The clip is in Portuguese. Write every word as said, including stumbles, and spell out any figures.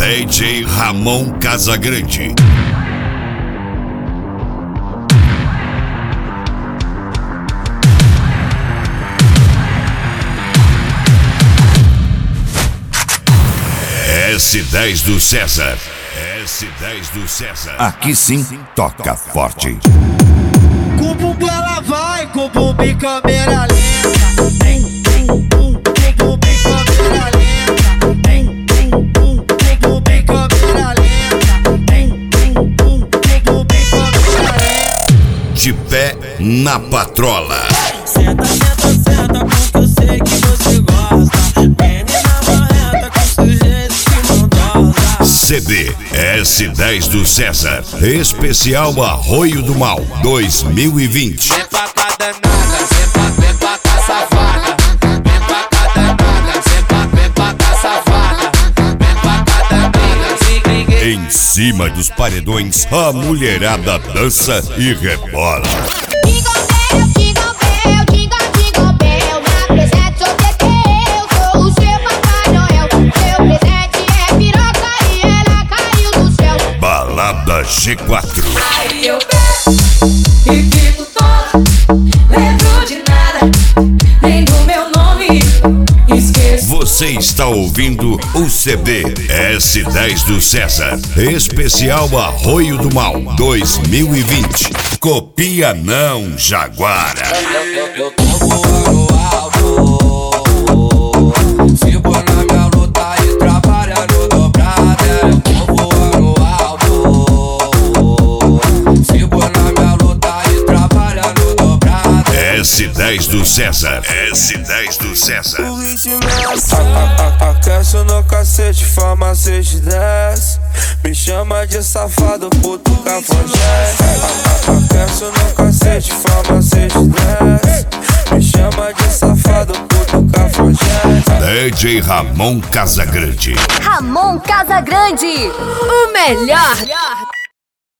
D J Ramon Casagrande. S dez do César. S dez do César. Aqui sim toca forte. Com o bumbum ela vai, com o bumbum em câmera lenta. Tem, tem, bum, tem bumbum em câmera lenta. Tem, tem, bum, tem bumbum em câmera lenta. Tem, tem, bum, tem bumbum em câmera lenta. De pé na patrola. Senta, senta, senta, porque eu sei que você gosta. Menina marrenta com seu jeito que não dosa. C D S dez do César. Especial Arroio do Mal dois mil e vinte. Vem pra cá danada, vem pra, vem pra cá safada. Vem pra cá danada, vem pra, vem pra cá safada. Vem pra cá danada, Em cima dos paredões, a mulherada dança e rebola. Balada G quatro. Aí eu bebo e fico todo, lembro de nada, nem do meu nome, esqueço. Você está ouvindo o C D S dez do César. Especial Arroio do Mal dois mil e vinte. Copia não, Jaguara. eu tô voando alto. Sigo na minha luta e trabalhando dobrada. Eu tô voando alto. Sigo na minha luta e trabalhando dobrada. S dez do César. S dez do César. O ritmo é assim. Aquece no cacete, farmacete desce. Me chama de safado, puto cafajeste. Aquece no cacete, farmacete desce. Me chama de safado, puto cafajeste. D J Ramon Casagrande. Ramon Casagrande, o melhor.